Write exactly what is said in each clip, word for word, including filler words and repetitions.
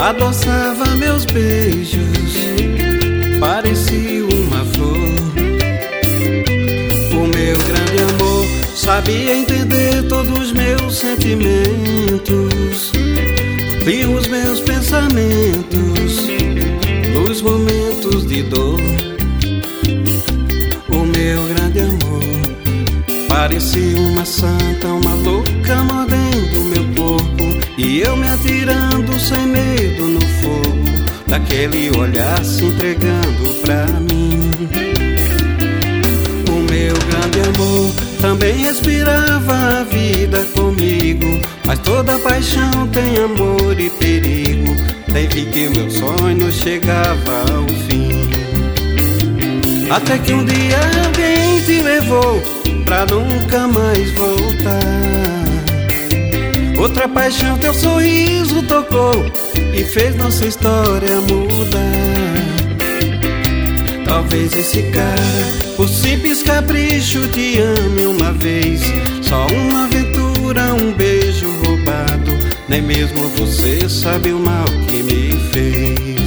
adoçava meus beijos, parecia uma flor. O meu grande amor sabia entender todos os meus sentimentos, lia os meus pensamentos nos momentos de dor. O meu grande amor parecia uma santa, uma louca mordendo meu corpo, e eu me atirando sem medo no fogo daquele olhar se entregando pra mim. O meu grande amor também respirava a vida comigo, mas toda paixão tem amor e perigo. Daí vi que meu sonho chegava ao fim, até que um dia alguém te levou pra nunca mais voltar. Outra paixão teu sorriso tocou e fez nossa história mudar. Talvez esse cara, por simples capricho, te ame uma vez. Só uma aventura, um beijo roubado, nem mesmo você sabe o mal que me fez.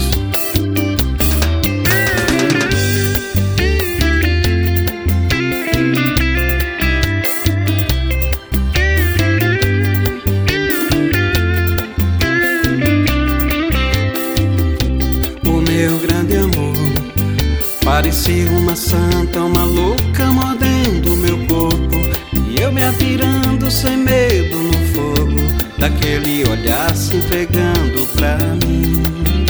Meu grande amor parecia uma santa, uma louca mordendo meu corpo, e eu me atirando sem medo no fogo daquele olhar se entregando pra mim.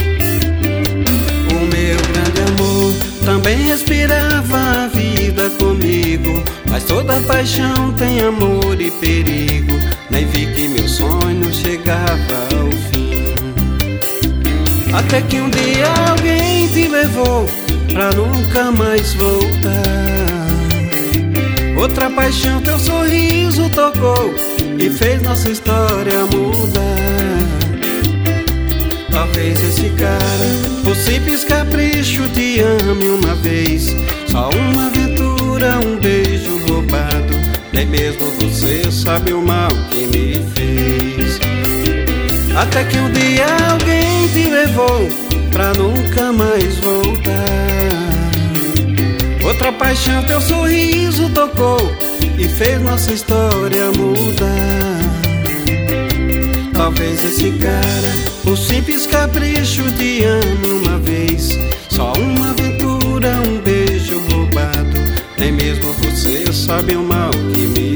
O meu grande amor também respirava a vida comigo, mas toda paixão tem amor e perigo. Nem vi que meu sonho chegava ao fim, até que um dia alguém te levou pra nunca mais voltar. Outra paixão teu sorriso tocou e fez nossa história mudar. Talvez esse cara, por simples capricho, te ame uma vez. Só uma aventura, um beijo roubado, nem mesmo você sabe o mal que me fez. Até que um dia alguém te levou pra nunca mais voltar. Outra paixão teu sorriso tocou e fez nossa história mudar. Talvez esse cara, por simples capricho, te ame uma vez. Só uma aventura, um beijo roubado, nem mesmo você sabe o mal que me